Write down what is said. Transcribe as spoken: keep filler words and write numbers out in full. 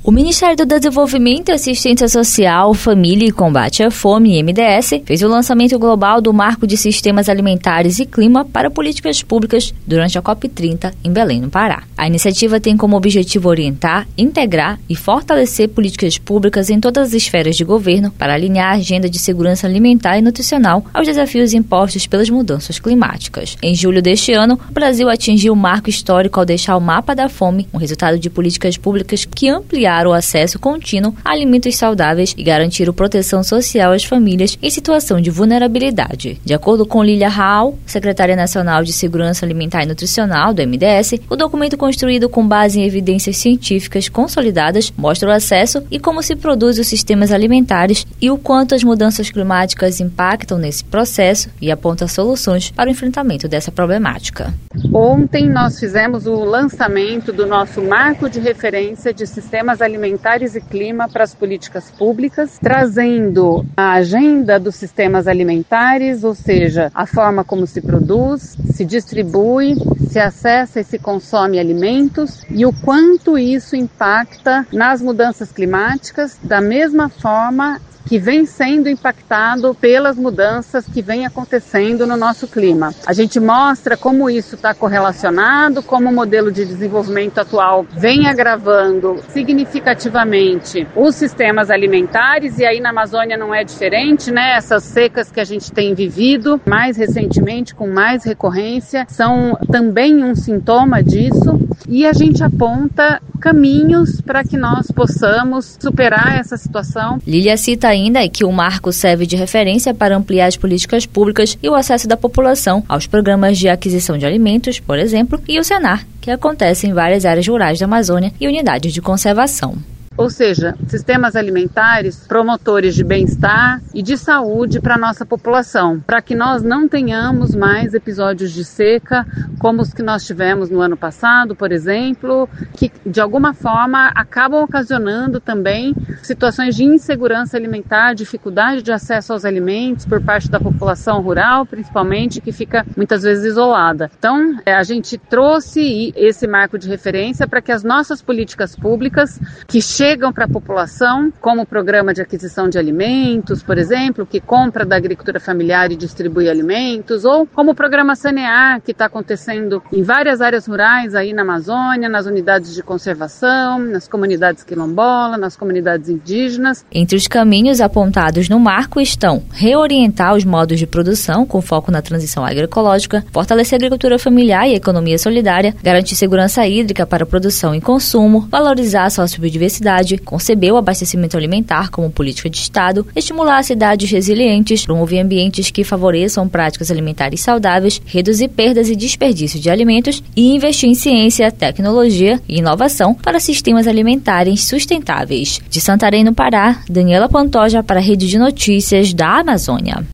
O Ministério do Desenvolvimento e Assistência Social, Família e Combate à Fome, M D S, fez o lançamento global do Marco de Sistemas Alimentares e Clima para Políticas Públicas durante a COP trinta em Belém, no Pará. A iniciativa tem como objetivo orientar, integrar e fortalecer políticas públicas em todas as esferas de governo para alinhar a agenda de segurança alimentar e nutricional aos desafios impostos pelas mudanças climáticas. Em julho deste ano, o Brasil atingiu o marco histórico ao deixar o Mapa da Fome, um resultado de políticas públicas que ampliaram o acesso contínuo a alimentos saudáveis e garantiram proteção social às famílias em situação de vulnerabilidade. De acordo com Lília Raal, secretária nacional de Segurança Alimentar e Nutricional do M D S, o documento construído com base em evidências científicas consolidadas mostra o acesso e como se produzem os sistemas alimentares e o quanto as mudanças climáticas impactam nesse processo e aponta soluções para o enfrentamento dessa problemática. Ontem nós fizemos o lançamento do nosso marco de referência de sistemas alimentares e clima para as políticas públicas, trazendo a agenda dos sistemas alimentares, ou seja, a forma como se produz, se distribui, se acessa e se consome alimentos e o quanto isso impacta nas mudanças climáticas, da mesma forma que vem sendo impactado pelas mudanças que vem acontecendo no nosso clima. A gente mostra como isso está correlacionado, como o modelo de desenvolvimento atual vem agravando significativamente os sistemas alimentares, e aí na Amazônia não é diferente, né? Essas secas que a gente tem vivido mais recentemente, com mais recorrência, são também um sintoma disso, e a gente aponta caminhos para que nós possamos superar essa situação. Lília cita ainda que o marco serve de referência para ampliar as políticas públicas e o acesso da população aos programas de aquisição de alimentos, por exemplo, e o Senar, que acontece em várias áreas rurais da Amazônia e unidades de conservação. Ou seja, sistemas alimentares promotores de bem-estar e de saúde para a nossa população, para que nós não tenhamos mais episódios de seca como os que nós tivemos no ano passado, por exemplo, que de alguma forma acabam ocasionando também situações de insegurança alimentar, dificuldade de acesso aos alimentos por parte da população rural, principalmente, que fica muitas vezes isolada. Então, a gente trouxe esse marco de referência para que as nossas políticas públicas, que chegam chegam para a população, como o programa de aquisição de alimentos, por exemplo, que compra da agricultura familiar e distribui alimentos, ou como o programa Sanear, que está acontecendo em várias áreas rurais aí na Amazônia, nas unidades de conservação, nas comunidades quilombolas, nas comunidades indígenas. Entre os caminhos apontados no marco estão reorientar os modos de produção com foco na transição agroecológica, fortalecer a agricultura familiar e a economia solidária, garantir segurança hídrica para produção e consumo, valorizar a sociobiodiversidade, conceber o abastecimento alimentar como política de Estado, estimular cidades resilientes, promover ambientes que favoreçam práticas alimentares saudáveis, reduzir perdas e desperdício de alimentos e investir em ciência, tecnologia e inovação para sistemas alimentares sustentáveis. De Santarém, no Pará, Daniela Pantoja para a Rede de Notícias da Amazônia.